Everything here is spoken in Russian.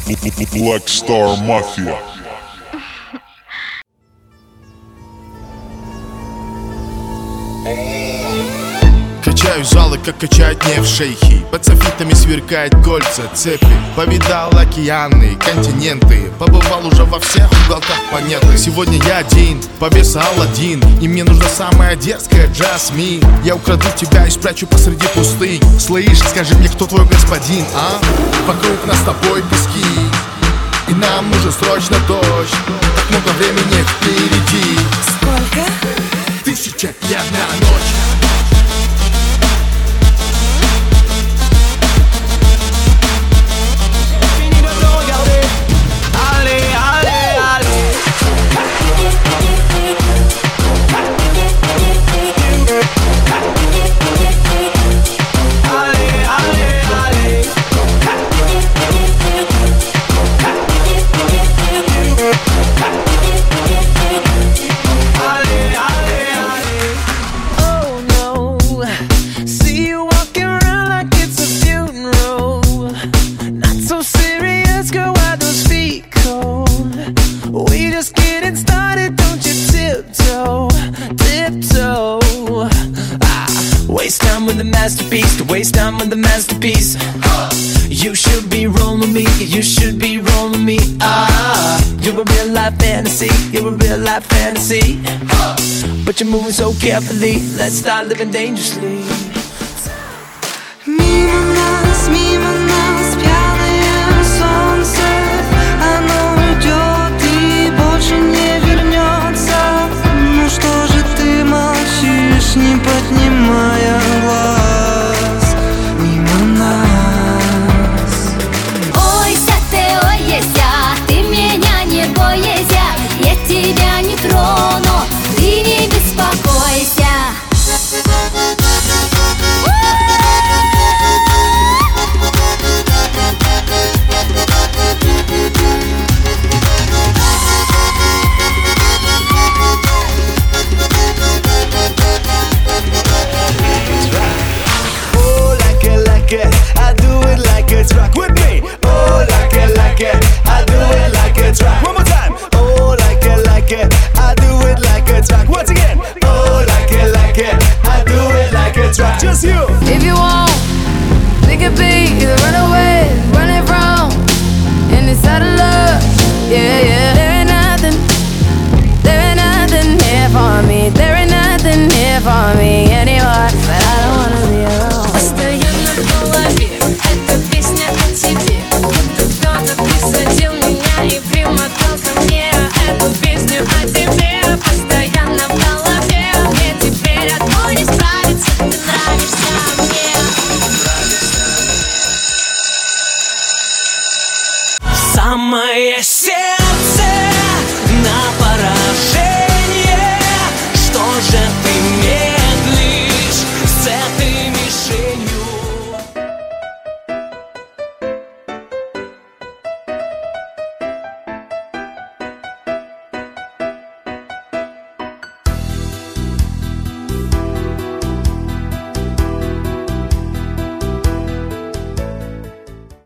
Black Star Mafia. Качаю залы, как качают нефть шейхи. Под софитами сверкают кольца, цепи. Повидал океаны, континенты. Побывал уже во всех уголках планеты. Сегодня я один, повеса Аладдин. И мне нужна самая дерзкая Джасмин. Я украду тебя и спрячу посреди пустынь. Слышь, скажи мне, кто твой господин, а? Вокруг нас с тобой пески, и нам нужен срочно дождь. Так много времени впереди. Сколько? 1001 ночь. Waste time with the masterpiece, to waste time with the masterpiece. You should be rolling me, you should be rolling me. You're a real life fantasy, you're a real life fantasy. But you're moving so carefully, let's start living dangerously. Мимо нас пьяное солнце. Оно уйдет и больше не вернется. Ну что же ты молчишь, не поднимая глаз? Мимо нас. Ойся ты меня не бойся. Я тебя не трону, ты не беспокойся. I do it like it's rock with me. Oh, like it, I do it like it's rock. One more time. Oh, like it, I do it like it's rock. Once again. Oh, like it, I do it like it's rock. Just you. If you want, we could be the runaways, running from inside of love. Yeah, yeah. There ain't nothing here for me. There ain't nothing here for me anymore. But I don't wanna be alone. Постоянно в голове эта песня о тебе. Будто кто-то присадил меня и примотал ко мне эту песню о тебе. Постоянно в голове. Мне теперь одной не справиться. Ты нравишься мне. Самое сердце